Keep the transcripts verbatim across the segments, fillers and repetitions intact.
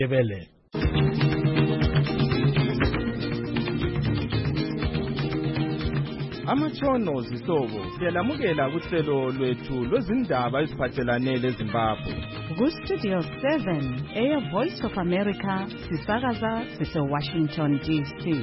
Ebele. Amatshono zisobo siyalamukela kuhlelo lwethu lwezindaba eziphathelane leZimbabwe. Ku-Studio seven, Air Voice of America, sisakaza sise-Washington D C.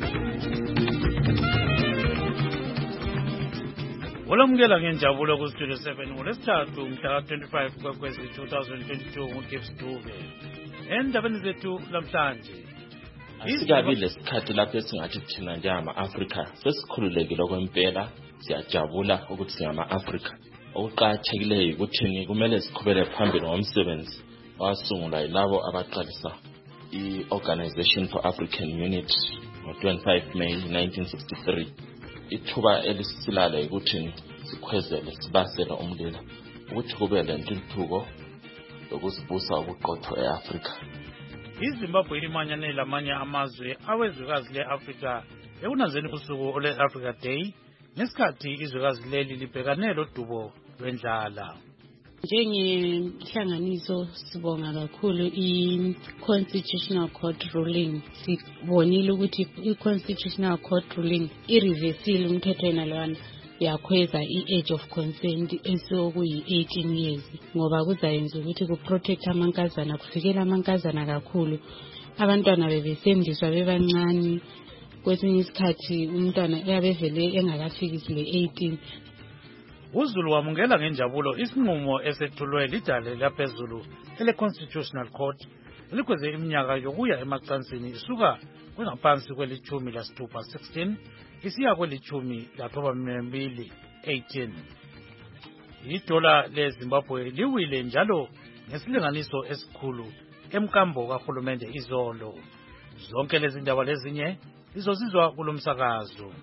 Olamukela ngenjabulo ku-Studio seven ngolesithathu mhla twenty-five kwekwezi twenty twenty-two nguGibbs Dube. Endabeni zethu namhlanje asikabi lesikhathi lapho esingathi thina njengama-Afrika sesikhululekile okwempela, siyajabula ukuthi singama-Afrika. Okuqakathekileyo ukuthi kumele siqhubele phambili ngomsebenzi wasungulwa yilabo abaqalisa i-Organization for African Unity ngo-twenty-five May nineteen sixty-three. Ithuba elisisilale ukuthi sikhwezele sibasele umlilo ukuthi kube lentuthuko lokusibusa ubuqotho e-Afrika. iZimbabwe imanyane lamanye amazwe awezwekazi le-Afrika ekunanzeni usuku ole-Africa Day ngesikhathi izwekazi leli libhekane lodubo lwendlala. Njengenhlanganiso sibonga kakhulu i-Constitutional Court ruling. Sibonile ukuthi i-Constitutional Court ruling ireversile umthetho wenalwana yakhweza i-age of consent esokuyi-eighteen years ngoba kuzayenza ukuthi kuprotect amankazana, kufikela amankazana kakhulu. Abantwana bebesendiswa bebancane, kwesinye isikhathi umntwana uyabevele engakafikisi le-eighteen. uZulu wamukela ngenjabulo isinqumo esethulwe lidale laphezulu ele-Constitutional Court elikweze iminyaka yokuya emacansini isuka kwengaphansi kwelithumi lasithupha sixteen isiya kwelithumi lathobambili eighteen. Idola leZimbabwe liwile njalo ngesilinganiso esikhulu emkambo kahulumende izolo. Zonke lezi ndaba lezinye izozizwa kulomsakazo.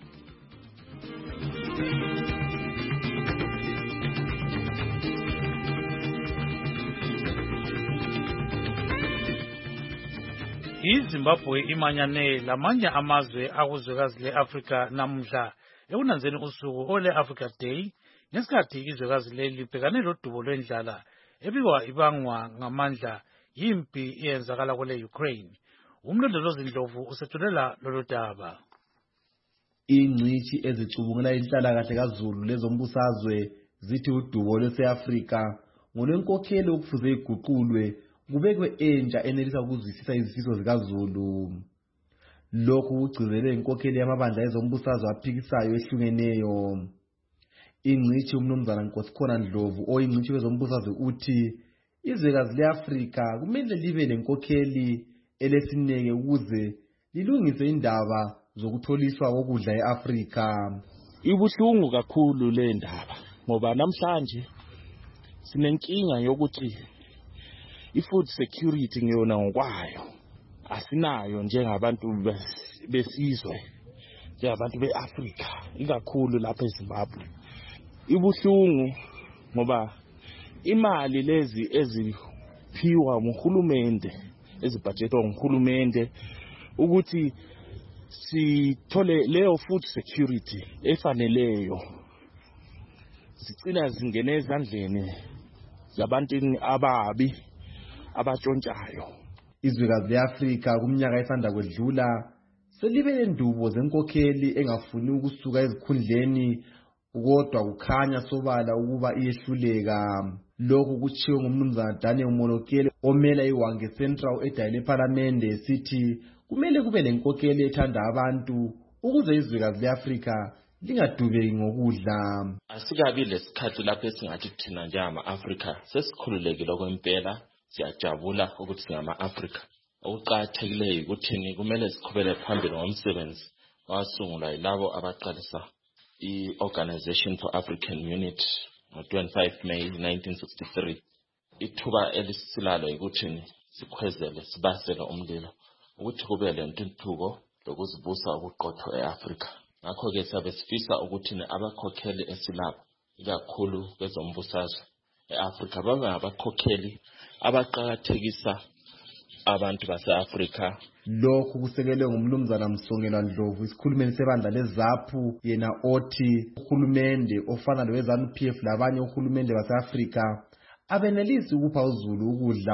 iZimbabwe imanyane lamanye amazwe akuzwekazi le-Afrika namhla ekunanzeni usuku ole-Africa Day ngesikhathi izwekazi leli libhekane lodubo lwendlala ebikwa ibangwa ngamandla yimpi eyenzakala kwele-Ukraine. Umlondolozi Ndlovu usethulela lolu daba. Ingcithi ezicubungela inhlalakahle kaZulu lezombusazwe zithi udubo lwase-Afrika ngolwenkokheli okufuze iguqulwe kubekwe entsha enelisa ukuzwisisa izifiso zikaZulu. Lokhu kugcizelwe inkokheli yamabandla ezombusazwe aphikisayo ehlukeneyo. Ingcithi umnumzana Nkosikhona Ndlovu oyingcithi wezombusazwe uthi izwekazi le-Afrika kumele libe lenkokheli elesineke ukuze lilungise indaba zokutholiswa kokudla e-Afrika. Ibuhlungu kakhulu le ndaba ngoba namhlanje sinenkinga yokuthi i-food security ngiyona ngokwayo asinayo njengabantu besizwe, njengabantu be-Afrika, ikakhulu lapha eZimbabwe. Ibuhlungu ngoba imali lezi eziphiwa nguhulumende, ezibhajetwa nguhulumende ukuthi sithole leyo food security efaneleyo, zicina zingene ezandleni zabantu ababi abatshontshayo. Izwekazi le-Afrika kumnyaka esanda kwedlula selibe nendubo zenkokheli engafuni ukusuka ezikhundleni kodwa kukhanya sobala ukuba iyehluleka. Lokhu kutshiwo ngumnumzana Daniel Molokele omela iWange Central edayile eParliament sithi kumele kube lenkokheli ethanda abantu ukuze izwekazi le-Afrika lingadubeki ngokudla. Asikabi lesikhathi lapho esingathi thina njengama-Afrika sesikhululekile okwempela, siyajabula ukuthi singama-Afrika. Okuqakathekileyo ukuthi kumele siqhubele phambili ngomsebenzi wasungulwa yilabo abaqalisa i-Organization for African Unity ngo-twenty-five May nineteen sixty-three. Ithuba elisisilale ukuthi sikhwezele sibasele umlilo ukuthi kube lentuthuko lokuzibusa ubuqotho e-Afrika. Ngakho-ke siyabe sifisa ukuthi abakhokheli esilabo ikakhulu kwezombusazwe e-Afrika babe ngabakhokheli abaqakathekisa abantu base-Afrika. Lokhu kusekelwe ngumnumzana Msongelwa Ndlovu isikhulumeli sebandla leZAPU, yena othi uhulumende ofana lowe-ZANU-P F labanye uhulumende base-Afrika abenelisi ukupha uZulu ukudla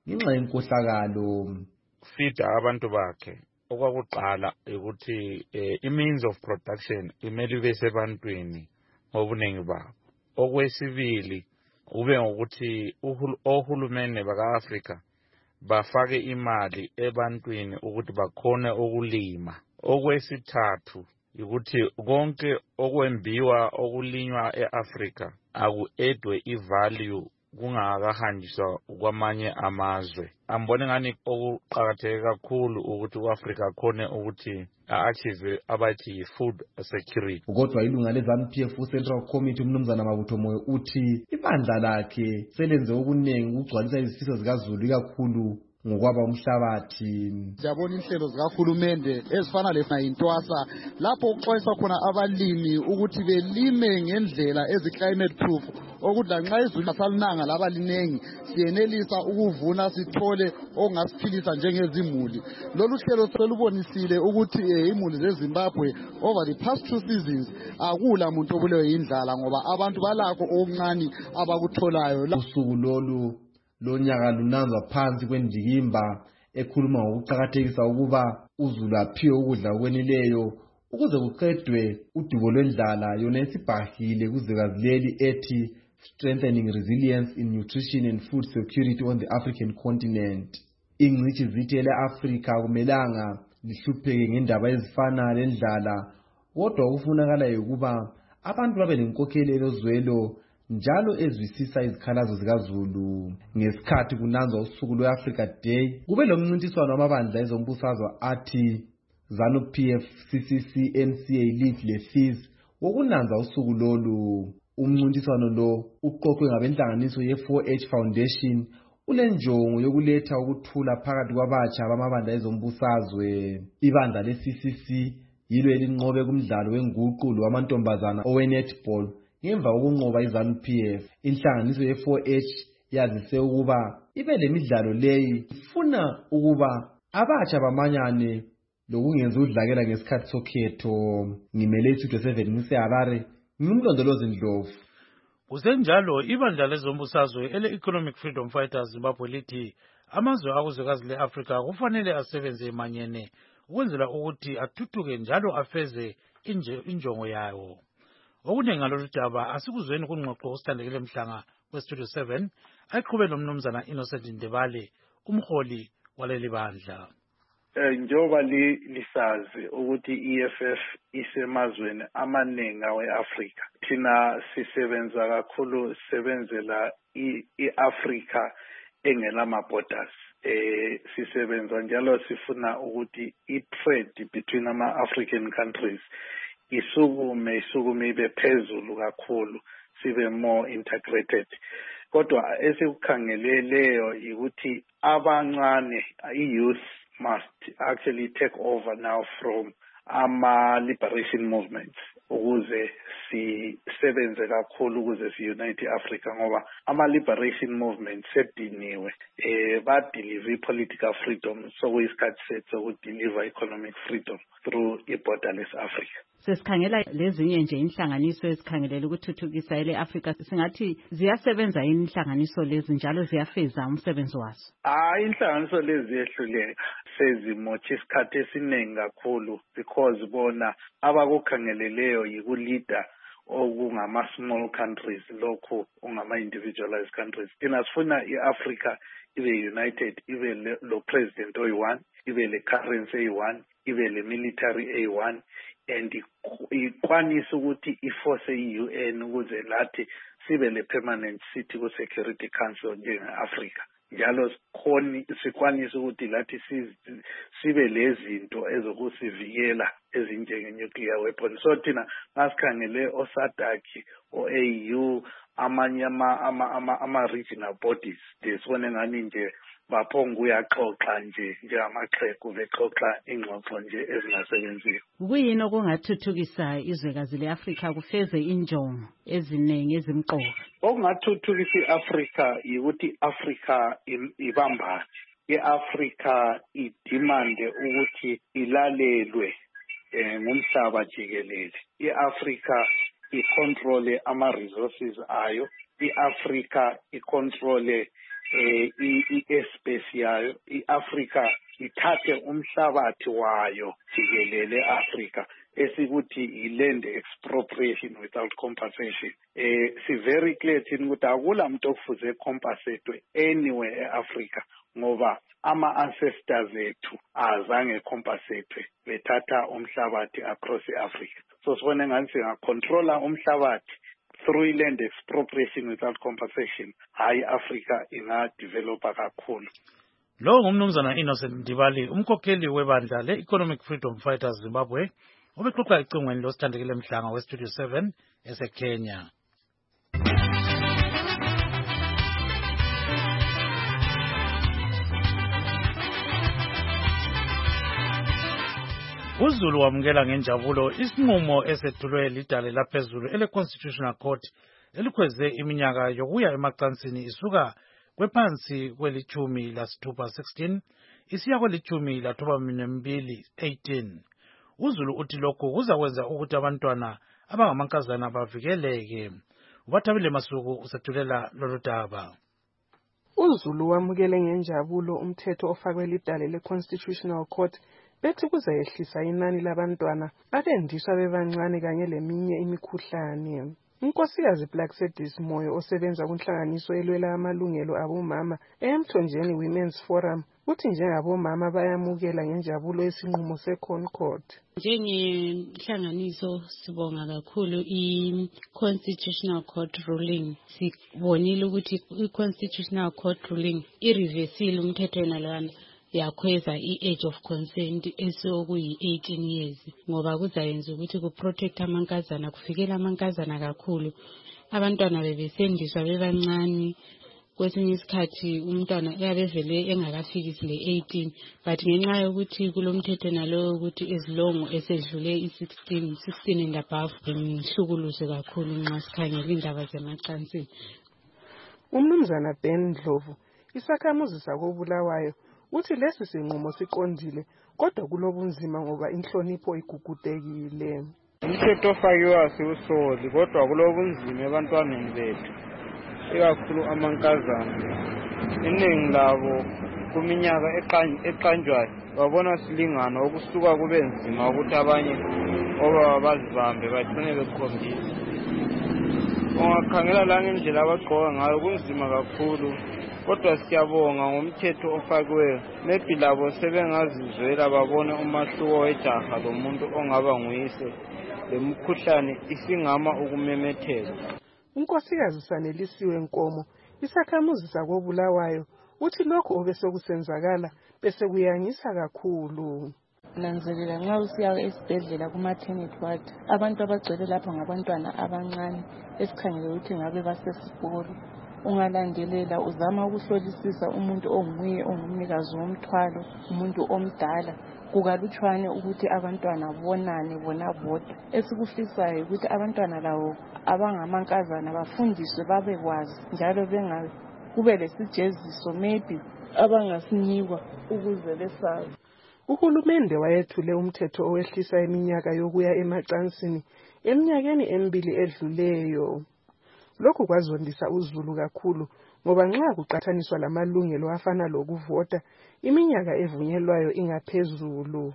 ngenxa yenkohlakalo. Feed abantu bakhe okwakuqala ukuthi i-means of production imele ibe sebantwini ngobuningi babo. Okwesibili ube ngokuthi ohulumeni baka-Afrika bafake imali ebantwini ukuthi bakhone ukulima. Okwesithathu ukuthi konke okwembiwa okulinywa e-Afrika aku-edwe i-value kungakahanjiswa kwamanye amazwe. Ambone ngani okuqakatheke kakhulu ukuthi u-Afrika khone ukuthi a-achieve abathi food security. Kodwa ilunga le-ZANU P F u-Central Committee umnumzana Mabutho Moyo uthi ibandla lakhe selenze okunengi ukugcwalisa izifiso zikaZulu ikakhulu ngokwaba umhlabathi. Siyabona inhlelo zikahulumende ezifana lefayintwasa lapho kuxwayiswa khona abalimi ukuthi belime ngendlela ezi-climate proof okuthi lanxa izulu lingasalinanga laba linengi siyenelisa ukuvuna sithole okungasiphilisa njengezimuli. Lolu hlelo selubonisile ukuthi imuli zeZimbabwe over the past two seasons akula muntu obulewe yindlala ngoba abantu balakho okuncane abakutholayo. Usuku lolu lonyaka lunanzwa phansi kwendikimba ekhuluma ngokuqakathekisa ukuba uZulu aphiwe ukudla okwenileyo ukuze kuqedwe udubo lwendlala yona esibhahile kuzwekazi leli ethi strengthening resilience in nutrition and food security on the African continent. Ingcitshi zithi ele-Afrika akumelanga lihlupheke ngendaba ezifana lendlala kodwa okufunakala ukuba abantu babe nenkokheli elozwelo njalo ezwisisa izikhalazo zikaZulu. Ngesikhathi kunanzwa usuku lwe-Africa Day kube lomncintiswano wamabandla ezombusazwe athi ZANU P F, C C C, N C A, Lead le-Fizz wokunanza usuku lolu. Umncintiswano lo uqoqwe ngabenhlanganiso ye-four H Foundation unenjongo yokuletha ukuthula phakathi kwabatsha bamabandla ezombusazwe. Ibandla le-C C C yilo elinqobe kumdlalo wenguqu lowamantombazana owe-netball ngemva kokunqoba iZANU P F. Inhlanganiso ye-four H yazise ukuba ibe lemidlalo leyi ifuna ukuba abatsha bamanyane lokungenza udlakela ngesikhathi sokhetho. Ngimele iStudio seven ngiseHarare, ngimlondolozi Ndlovu. Kusenjalo ibandla lezombusazwe ele-Economic Freedom Fighters Zimbabwe lithi amazwe akuzwekazi le-Afrika kufanele asebenze emanyene ukwenzela ukuthi athuthuke njalo afeze injongo yawo. Okuningi ngalolu daba asikuzweni kungxoxo osithandekile mhlanga kweStudio seven ayiqhubele umnumzana Innocent Ndebale umholi waleli bandla. Njoba lisazi ukuthi i-E F F isemazweni amaningi awe-Afrika. Thina sisebenza kakhulu sisebenzela i-Afrika engelama borders. Eh sisebenza njalo sifuna ukuthi i-trade between ama-African countries isukume isukume ibe phezulu kakhulu sibe more integrated. Kodwa esikukhangeleleyo ukuthi abancane i-youth must actually take over now from ama-liberation movements ukuze sisebenze kakhulu ukuze si-unite i-Afrika ngoba ama-liberation movements sediniwe eh badeliver i-political freedom sokuyisikhathi sethu sokudeliver economic freedom through i-borderless Africa. Sesikhangela lezinye nje inhlanganiso ezikhangelela ukuthuthukisa ele-Afrika singathi ziyasebenza yini inhlanganiso lezi njalo ziyafeza umsebenzi wazo? Ah inhlanganiso lezi ziyehluleka sezimotsha isikhathi esiningi kakhulu because bona abakukhangeleleyo yikulida okungama small countries lokho ongama individualized countries. Thina sifuna i-Africa ibe united, ibe lo president oyi-one, ibe le currency eyi-one, ibe le military eyi-one and ikwanisa ukuthi iforce i-U N ukuze lathi sibe le permanent seat ku Security Council njenge-Afrika. Njalo sikhoni sikwanisa ukuthi lathi sibe lezinto ezokusivikela ezinjenge nuclear weapons. So thina masikhangele osadaki o-A U amanye ama ama ama regional bodies desibone ngani nje baphonga uyaxoxa nje njengamaxhegu bexoxa ingxoxo nje ezingasebenziyo. Kuyini okungathuthukisa izwekazi le-Afrika kufeze injongo eziningi ezimqoka? Okungathuthukisa i-Afrika ukuthi Afrika ibambane. I-Afrika idimande ukuthi ilalelwe ngumhlaba jikelele. I-Afrika icontrole ama resources ayo. I-Afrika icontrole eh i-space yayo iAfrica ithathe umhlabathi wayo jikelele Africa esikuthi i-land expropriation without compensation. Eh si very clear thini ukuthi akula muntu okufuze compensate anywhere eAfrica ngoba ama ancestors ethu azange compensate bethatha umhlabathi across iAfrica. So sibone ngani singacontrola umhlabathi through land expropriation without compensation, hayi Africa ingadevelopa kakhulu. Lo ngumnumzana Innocent Ndibali, umkhokheli webandla le-Economic Freedom Fighters Zimbabwe, obexoxa ecingweni losithandekile Mhlanga we-Studio seven eseKenya. UZulu wamukela ngenjabulo isinqumo esethulwe lidale laphezulu ele-Constitutional Court elikhweze iminyaka yokuya emacansini isuka kwephansi kwelichumi lasithupha sixteen isiya kwelichumi lathoba mbili eighteen. UZulu uthi lokhu kuzakwenza ukuthi abantwana abangamankazana bavikeleke. Ubathabile Masuku usethulela lolu daba. UZulu wamukele ngenjabulo umthetho ofakwe lidale le-Constitutional Court bethi kuzayehlisa inani labantwana abendiswa bebancane kanye leminye imikhuhlane. Unkosikazi Black Sedis Moyo osebenza kunhlanganiso elwela amalungelo abomama eMthonjeni Women's Forum uthi njengabomama bayamukela ngenjabulo esinqumo seConcord. Njengenhlanganiso sibonga kakhulu i-Constitutional Court ruling. Sibonile ukuthi i-Constitutional Court ruling ireversile umthetho nalwana yakhweza i-age of consent esokuyi-eighteen years ngoba kuzayenza ukuthi kuprotect amankazana kufikela amankazana kakhulu. Abantwana bebesendiswa bebancane, kwesinye isikhathi umntwana yabevele engakafikisi le-eighteen, but ngenxa yokuthi kulomthetho nalowo ukuthi as long esedlule i-sixteen sixteen and above imhlukuluze kakhulu nxa sikhangela indaba zemacansini. Umnumzana Ben Ndlovu isakhamuzi sakobulawayo uthi lesi sinqumo siqondile kodwa kulobunzima ngoba inhlonipho igugudekile. Umthetho ofakiwa siwusoli kodwa kulobunzima ebantwaneni bethu ikakhulu amankazana. Iningi labo kuminyaka eqanjwayo babona silingana okusuka kube nzima ukuthi abanye obaba bazibambe bagcine bekhombisa. Ungakhangela la ngendlela abagqoka ngayo kunzima kakhulu. Kodwa siyabonga ngomthetho ofakiweyo. Maybe labo sebengazizwela babone umahluko wejaha lomuntu ongaba nguyise lemkhuhlane isingama ukumemetheka. Unkosikazi Sanelisiwe Nkomo isakhamuzi sakobulawayo uthi lokho obesekusenzakala bese kuyangisa kakhulu. Nanzelela nxa usiya esibhedlela kuma-maternity ward abantu abagcwele lapha ngabantwana abancane esikhangele ukuthi ngabe basesikolo. Ungalandelela uzama ukuhlolisisa umuntu onguye ongumnikazi womthwalo umuntu omdala kukalutshwane ukuthi abantwana bonane bona bodwa. Esikufisayo ukuthi abantwana lawo abangamankazana bafundiswe babekwazi njalo bengabe kube lesijeziso maybe abangasinikwa ukuze besazi. Uhulumende wayethule umthetho owehlisa iminyaka yokuya emacansini eminyakeni emibili edluleyo. Lokhu kwazondisa uZulu kakhulu ngoba nxa kuqathaniswa lamalungelo afana lokuvota iminyaka evunyelwayo ingaphezulu.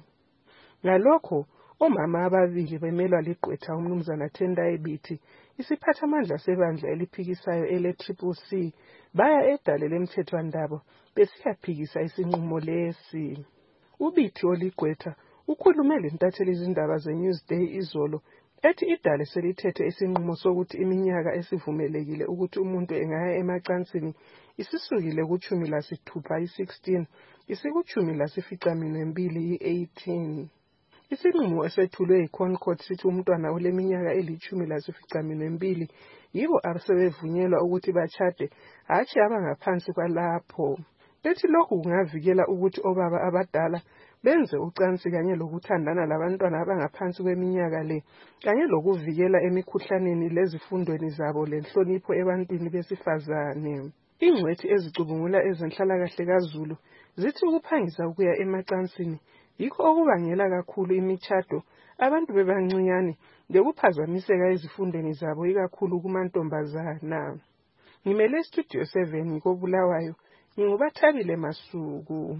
Ngalokho omama ababili bemelwa ligqwetha umnumzana Tendai Biti isiphathamandla sebandla eliphikisayo ele-Triple C baya edale lemthethwandaba besiyaphikisa isinqumo lesi. Ubithi oligqwetha ukhulume lentatheli izindaba zeNewsday izolo ethi idale selithethe isinqumo sokuthi iminyaka esivumelekile ukuthi umuntu engaya emacansini isisukile kuchumi lasithupha i-sixteen isikuchumi lasificaminwembili i-eighteen. Isinqumo esethulwe yiConcord sithi umntwana oleminyaka elichumi lasificaminwembili yibo asebevunyelwa ukuthi bachade hatshi abangaphansi kwalapho. Bethi lokhu kungavikela ukuthi obaba abadala benze ucansi kanye lokuthandana labantwana abangaphansi kweminyaka le kanye lokuvikela emikhuhlaneni lezifundweni zabo lenhlonipho ebantwini besifazane. Ingcwethi ezicubungula ezenhlalakahle kaZulu zithi ukuphangisa ukuya emacansini yikho okubangela kakhulu imithado abantu bebancinyane bekuphazamiseka ezifundweni zabo ikakhulu kumantombazana. Ngimele Studio seven koBulawayo. Ngingubathabile Masuku.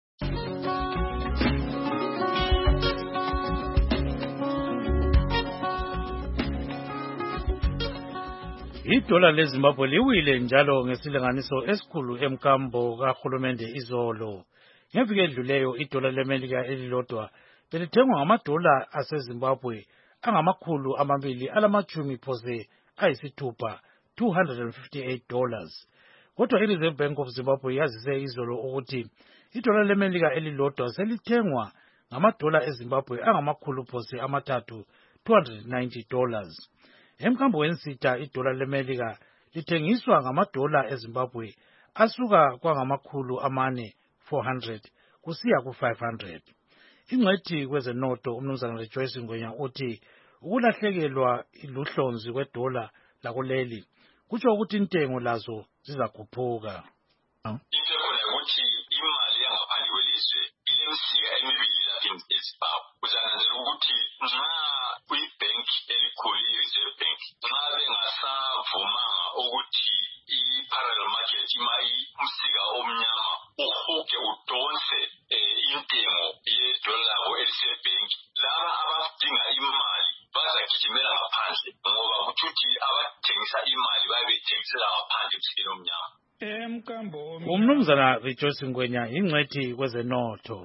Idola leZimbabwe liwile njalo ngesilinganiso esikhulu emkambo kahulumende izolo. Ngeviki edluleyo idola leMelika elilodwa belithengwa ngamadola aseZimbabwe angamakhulu amabili alamachumi phose ayisithupha two hundred fifty-eight dollars. Kodwa iReserve Bank of Zimbabwe yazise izolo ukuthi idola leMelika elilodwa selithengwa ngamadola eZimbabwe angamakhulu phose amathathu two hundred ninety dollars. Emkambo wensita idola leMelika lithengiswa ngamadola eZimbabwe asuka kwangamakhulu amane four hundred kusiya ku five hundred. Ingcwethi kwezenotho umnumzana Rejoice Ngwenya uthi ukulahlekelwa iluhlonzi kwedola lakuleli kutsho ukuthi intengo lazo zizakhuphuka. Into khona ukuthi imali yangaphandle kwelizwe ilemsika emibili lapha eZimbabwe. Uzananzela ukuthi nxa kwi-bank elikhulu i-Reserve Bank nxa bengasavumanga ukuthi i-parallel market ima umsika omnyama uhuge udonse intengo yedola labo eliseBank, laba abadinga imali bazagijimela ngaphandle ngoba kuthuthi abathengisa imali babethengisela ngaphandle emsikeni omnyama. Umnumzana Rejoice Ngwenya ingcwethi kwezenotho.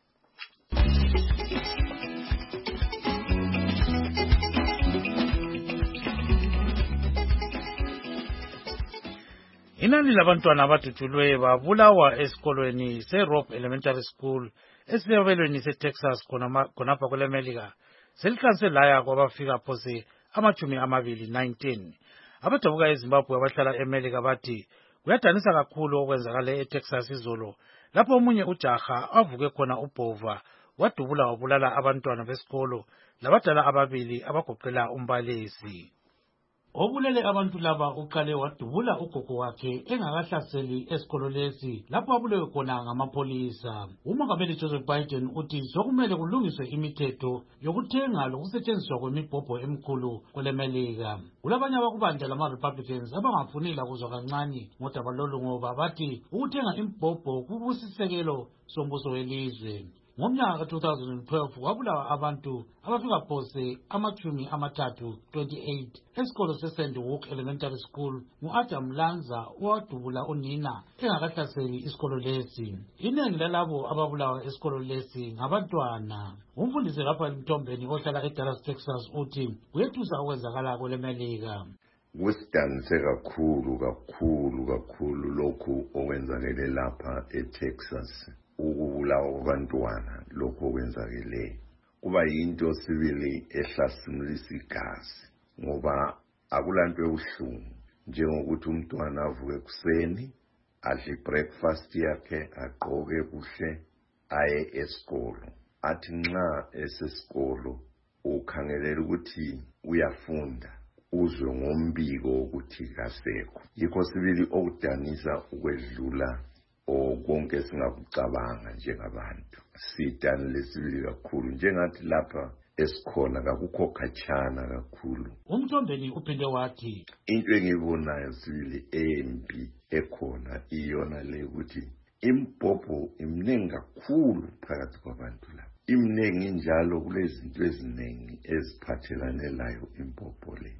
Inani labantwana abadutshulwe babulawa esikolweni seRope Elementary School esiyabelweni seTexas khonapha kweleMelika selikhanse laya kwabafika phose amachumi amabili nineteen. Abadabuka eZimbabwe abahlala eMelika bathi kuyadanisa kakhulu okwenzakale eTexas izolo lapho omunye ujaha avuke khona ubhova wadubula wabulala abantwana besikolo labadala ababili abagoqela umbalisi. Obulele abantu laba uqale wadubula ugogo wakhe engakahlaseli esikolo lesi lapho abulewe khona ngamapholisa. Umongameli Joseph Biden uthi sokumele kulungiswe imithetho yokuthenga lokusetshenziswa kwemibhobho emkhulu kweleMelika. Kulabanye abakubanja lama-Republicans abangafunile kuzwa kancane ngodaba lolu ngoba bathi ukuthenga imibhobho kubusisekelo sombuso welizwe. Ngomnyaka ka two thousand twelve kwabulawa abantu abafika phose amachumi amathathu twenty-eight esikolo seSaint Hook Elementary School ngu-Adam Lanza owadubula unina engakahlaseli isikolo lesi. Inengi lalabo ababulawa esikolo lesi ngabantwana. Umfundisi lapha eMthombeni ohlala eDallas, Texas uthi kuyethusa okwenzakala kweleMelika. Kusidanise kakhulu kakhulu kakhulu lokhu okwenzakele lapha eTexas. Ukubulawa kwabantwana lokho kwenzakele kuba yinto sibili ehlasimulisa igazi ngoba akulanto ebuhlungu njengokuthi umntwana avuke kuseni adle breakfast yakhe agqoke kuhle aye esikolo athi nxa esesikolo ukhangelela ukuthi uyafunda uzwe ngombiko ukuthi kasekho. Yikho sibili okudanisa ukwedlula okonke singakucabanga njengabantu. Sitani lesibili kakhulu njengathi lapha esikhona kakukho khatshana kakhulu. Umthombeni uphinde wathi into engiyibonayo sibili embi ekhona iyona le ukuthi imbhobho imningi kakhulu phakathi kwabantu la. Imningi njalo kulezinto eziningi eziphathelane layo imbhobho le.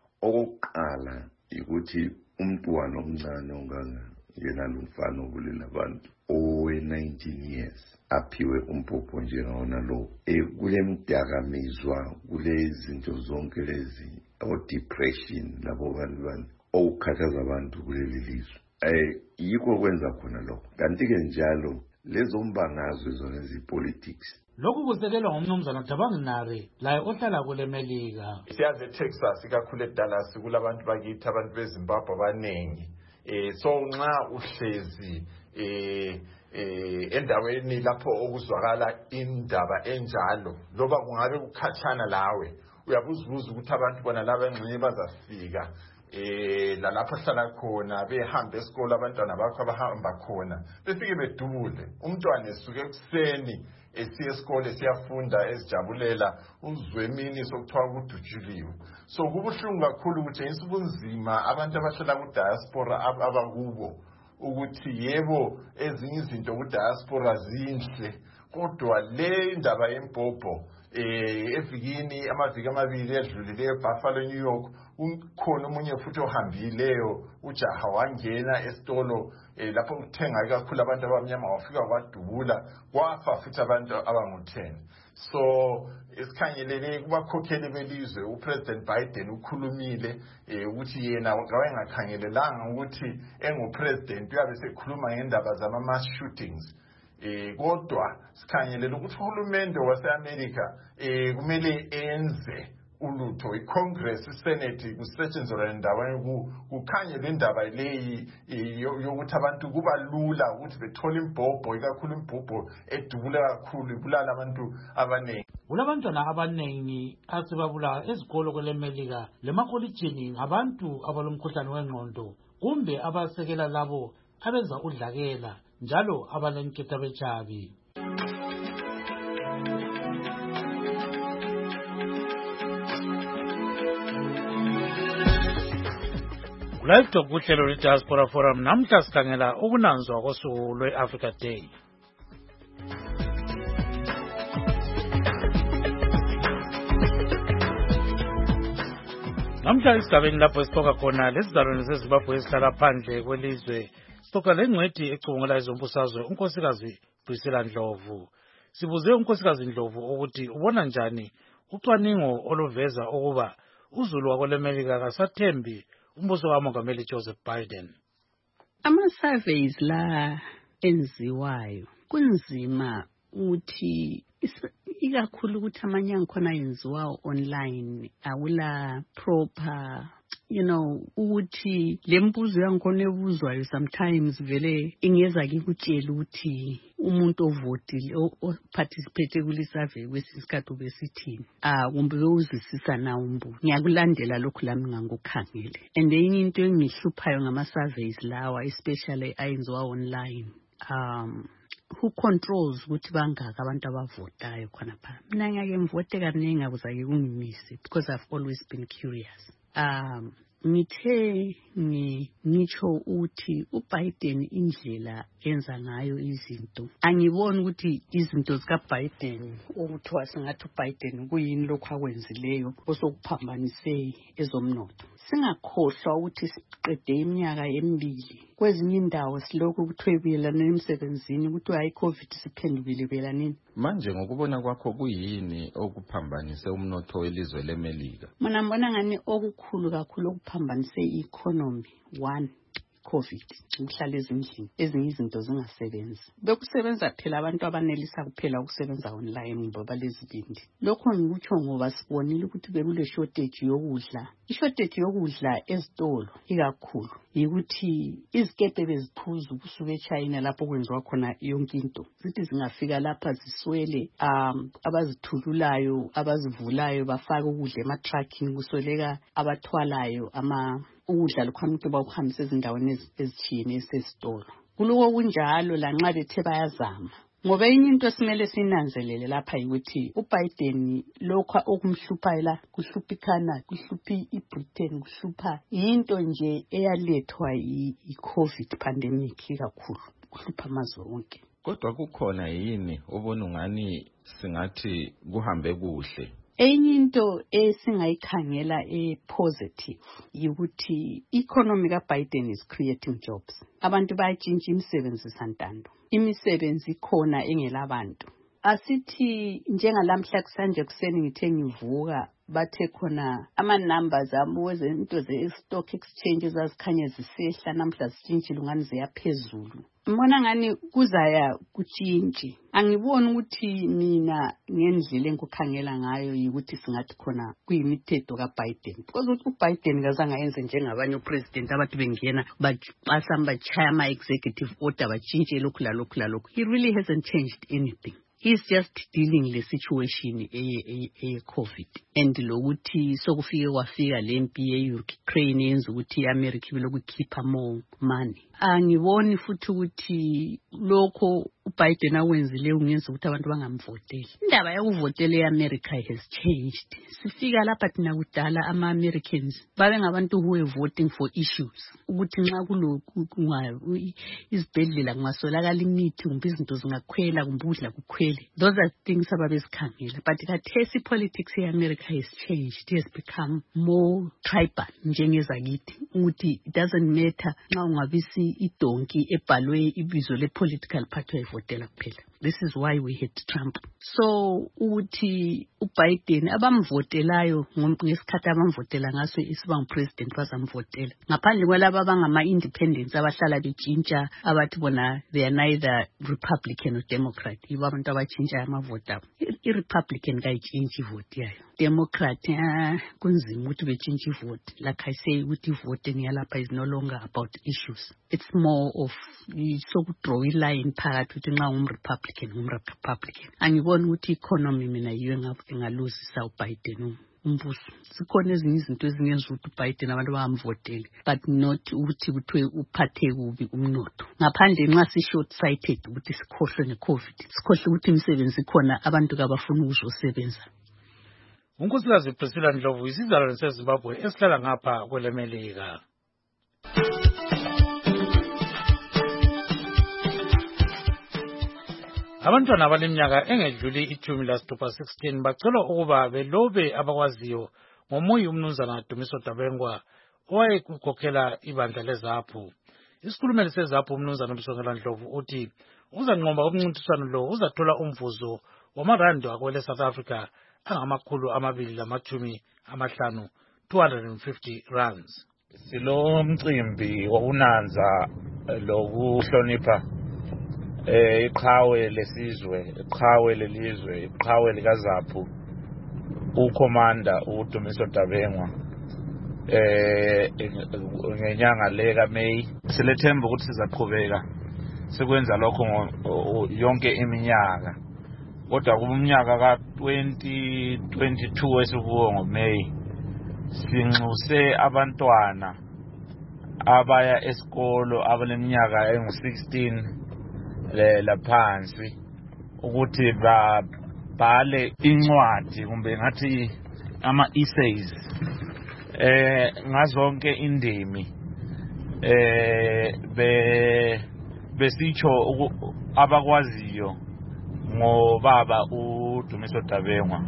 Okokuqala ukuthi umntwana omncane onganga yena lumfana obulela abantu owe nineteen years aphiwe umbhobho njengawona lo. Kule mdakamizwa kule zinto zonke lezi o-depression labo bantu okukhathaza abantu kuleli lizwe. Eh yikho kwenza khona lokho. Kanti ke njalo lezo mbangazwe zona ezi-politics. Lokhu kusekelwa ngumnumzana Tabanginare laye ohlala kweleMelika. Siyazi eTexas ikakhulu eDallas kulabantu bakithi abantu beZimbabwe abaningi. Eh so nxa uhlezi eh eh endaweni lapho okuzwakala indaba enjalo loba kungabe ukhatshana lawe uyabuzibuza ukuthi abantu bona laba engxenye bazafika eh lalapho hlala khona behamba esikole abantwana bakho abahamba khona befike bedubule umntwana esuke ekuseni esiya esikole siyafunda ezijabulela uzwe emini sokuthiwa kudutshuliwe so kubuhlungu kakhulu ukuthi isibunzima abantu abahlala ku diaspora abakubo ukuthi yebo ezinye izinto ku diaspora zinhle kodwa le indaba yembhobho eh evikini amaviki amabili edlulileyo eBuffalo New York ukhona umunye futhi ohambileyo ujaha wangena esitolo lapho kuthenga kakhulu abantu abamnyama wafika kwadubula kwafa futhi abantu abangu ten so isikhangelele kubakhokheli belizwe uPresident Biden ukhulumile ukuthi yena akawengakhangelelanga ukuthi engupresident uyabe sekhuluma ngendaba zama mass shootings eh kodwa sikhangelela ukuthi uhulumende waseAmerica eh kumele enze ulutho iCongress iSenate kusetshenziswa indaba kukhanye le ndaba leyi yokuthi abantu kuba lula ukuthi bethole imbhobho ikakhulu imbhobho edubula kakhulu ibulala abantu abanengi kulabantwana abanengi asebabulawa ezikolo kwelemelika lemakolitshini ngabantu abalomkhuhlane wengqondo kumbe abasekela labo abenza udlakela njalo abalenketha bechabi Live Talk kuhlelo lwe-Diaspora Forum namhla sikhangela ukunanzwa kosuku lwe-Africa Day. Namhla isigabeni lapho sixoxa khona lesizalwane zeZimbabwe esihlala phandle kwelizwe sixoxa lengcwethi ecubungula ezombusazwe unkosikazi Priscilla Ndlovu. Sibuze unkosikazi Ndlovu ukuthi ubona njani ucwaningo oluveza ukuba uzulu wakwelemelika kasathembi umbuso kaMongameli Joseph Biden. Ama-surveys la enziwayo kunzima ukuthi ikakhulu ukuthi amanye angikhona yenziwa online awula proper you know ukuthi lembuzo yangikhona ebuzwayo sometimes vele ingeza kikutshela ukuthi umuntu ovotile oparticipate kule survey kwesikhathi obesithini ah kumbe uzisisa na umbuzo ngiyakulandela lokho lami ngangokhangele and enye into engihluphayo ngama surveys lawa especially ayenziwa online um who controls ukuthi bangaka abantu abavotayo khona pha mina ngeke ngivote kaningi akuzake kungimise because I've always been curious um ngithe ngitsho uthi uBiden indlela enza ngayo izinto angiboni ukuthi izinto zika Biden okuthiwa singathi uBiden kuyini lokho akwenzileyo osokuphambanise ezomnotho singakhohlwa ukuthi siqede iminyaka emibili kwezinye indawo silokho kuthwebela nemsebenzini ukuthi hayi COVID siphendukile phela nini manje ngokubona kwakho kuyini okuphambanise umnotho welizwe leMelika mina ngibona ngani okukhulu kakhulu okuphambanise economy one COVID umhlala ezindlini ezinye izinto zingasebenzi bekusebenza phela abantu abanelisa kuphela ukusebenza online ngoba lezibindi lokho ngikutsho ngoba sibonile ukuthi bekule shortage yokudla ishortage yokudla ezitolo ikakhulu ukuthi izikete beziphuza kusuka eChina lapho kwenziwa khona yonke into zithi zingafika lapha ziswele um abazithululayo abazivulayo bafaka ukudla ema trucking kusweleka abathwalayo ama ukudla lokho bawuhambisa ezindaweni ezithiyene esesitolo kuloko kunjalo lanxa bethe bayazama ngoba enye into esimele sinanzelele lapha ukuthi uBiden lokho okumhlupha la kuhlupha iCanada kuhlupha iBritain kuhlupha into nje eyalethwa iCovid pandemic kakhulu kuhlupha amazwe onke kodwa kukhona yini ubona ungani singathi kuhambe kuhle enye into esingayikhangela epositive ukuthi economy kaBiden is creating jobs abantu bayatshintsha imisebenzi santando imisebenzi ikhona engelabantu asithi njengalamhla kusanje kuseni ngithe ngivuka bathe khona ama numbers amuweze into ze stock exchange zazikhanya zisehla namhla zitshintshile ngani ziyaphezulu mbona ngani kuzaya kutshintshe angiboni ukuthi mina ngendlela enkukhangela ngayo ukuthi singathi khona kuyimithetho kaBiden because ukuthi uBiden kazange ayenze njengabanye upresident abathi bengena baqasa bachaya ama executive order batshintshe lokhu la lokhu la lokhu he really hasn't changed anything he's just dealing le situation eye COVID and lokuthi sokufike kwafika lempi ye-Ukraine yenza ukuthi i-America ibeloku ikhipha more money. Angiboni futhi ukuthi lokho uBiden awenzile ungenza ukuthi abantu bangamvoteli. Indaba yokuvotela e-America has changed. Sifika lapha thina kudala ama-Americans babe ngabantu who are voting for issues. Ukuthi nxa kulokhu izibhedlela kungaswelakala imithi kumbe izinto zingakhwela kumbe udla kukhwele. Those are things ababesikhangela. But khathesi politics e-America has changed. It has become more tribal njengezakithi. Ukuthi it doesn't matter nxa ungabisi idonki ebhalwe ibizo le-political party ayivotela kuphela. This is why we hate Trump. So uthi uBiden abamvotelayo ngesikhathi abamvotela ngaso isiba ngupresident bazamvotela. Ngaphandle kwalabo abangama independents abahlala bejintsha abathi bona they are neither Republican or Democrat. Yibo abantu abajintsha amavota. I-Republican kayitshintshi ivoti yayo. Democrat ah kunzima ukuthi bejintshe ivoti. Like I say ukuthi ivoti ngiyalapha is no longer about issues. It's more of so draw a line phakathi ukuthi nxa ungumRepublican ngumRepublican. Angiboni ukuthi economy mina yiyo engaluzisa uBiden umbuso. Sikhona ezinye izinto ezingenza ukuthi uBiden abantu bangamvoteli but not ukuthi kuthiwe uphathe kubi umnotho. Ngaphandle nxa si short sighted ukuthi sikhohlwe neCovid. Sikhohle ukuthi imisebenzi khona abantu kabafuna ukuzosebenza. uNkosikazi Priscilla Ndlovu isizalwane seZimbabwe esihlala ngapha kwelemelika. Abantwana abaleminyaka engedluli ithumi lasithupha sixteen bacelwa ukuba belobe abakwaziyo ngomuyi umnumzana Dumiso Dabengwa owayekhokhela ibandla leZAPU. Isikhulumeli seZAPU umnumzana Msongela Ndlovu uthi uzanqoba umncintiswano lo uzathola umvuzo wamarandi akwele South Africa angamakhulu amabili lamathumi amahlanu two hundred fifty rands. Silo mcimbi wokunanza lokuhlonipha eh iqhawe lesizwe iqhawe lelizwe iqhawe likaZAPU uCommander uDumiso Dabengwa eh ngenyanga leka May. Silethemba ukuthi sizaqhubeka sekwenza lokho yonke iminyaka. Kodwa kumnyaka ka twenty twenty-two esikuwo ngoMay sinxuse abantwana abaya esikolo abaleminyaka engu sixteen laphansi ukuthi babhale incwadi kumbe ngathi ama essays eh ngazonke indimi eh be besitsho abakwaziyo ngobaba uDumiso Dabengwa.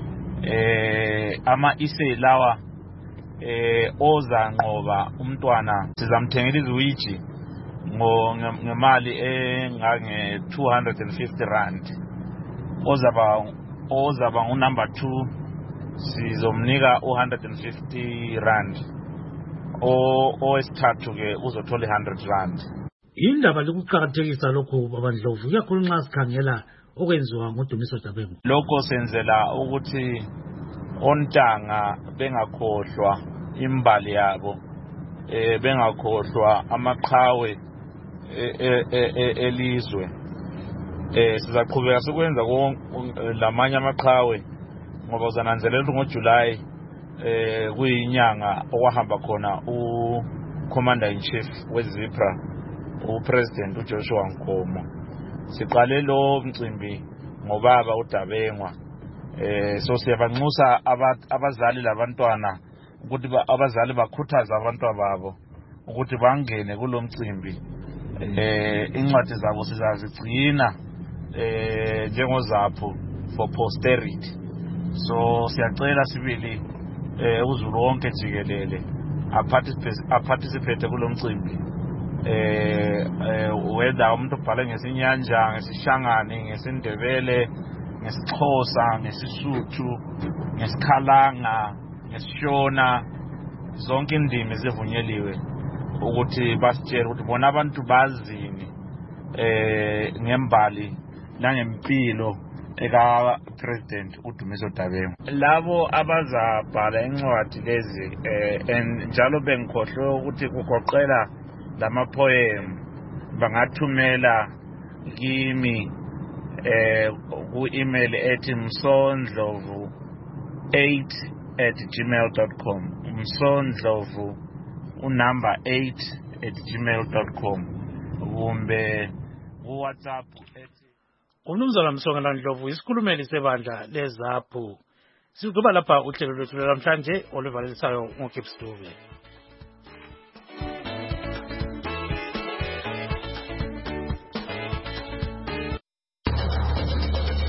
Eh ama essay lawa eh oza ngoba umntwana sizamthengela iziwiji ngo ngemali engange two hundred fifty rand. Ozaba ozaba ngu number two sizomnika one hundred fifty rand. O owesithathu ke uzothola one hundred rand. Indaba lokuqhakathekisa lokho babandlovu ikakhulu nxa sikhangela okwenziwa ngoDumiso Dabengwa. Lokho senzela ukuthi ontanga bengakhohlwa imbali yabo eh bengakhohlwa amaqhawe elizwe. Eh sizaqhubeka sikwenza lamanye amaqhawe ngoba uzananzelela ukuthi ngoJuly eh kuyinyanga okwahamba khona uCommander in Chief weZIPRA uPresident uJoshua Nkomo. Siqale lo mcimbi ngobaba uDabengwa. Eh so siyabanxusa abazali labantwana ukuthi abazali bakhuthaza abantwana babo ukuthi bangene kulomcimbi. Eh incwadi zabo sizazigcina eh njengoZAPU for posterity. So siyacela sibili eh uzulu wonke jikelele aparticipate kulomcimbi. Eh whether umuntu ubhale ngesinyanja ngesishangane ngesindebele ngesixhosa ngesisuthu ngesikhalanga ngesishona zonke indimi zivunyeliwe ukuthi basitshele ukuthi bona abantu bazini eh ngembali nangempilo eka President uDumiso Dabengwa. Labo abazabhala incwadi lezi eh njalo bengikhohlwe ukuthi kugoqela lama poem bangathumela kimi eh ku-email ethi msondlovu eight at gmail dot com msondlovu unumber eight at gmail dot com kumbe ku-WhatsApp ethi umnumzana Msongelani Ndlovu isikhulumeli sebandla lezaphu. Sigqiba lapha uhlelo lwethu namhlanje oluvalisayo ngoGibs Dube.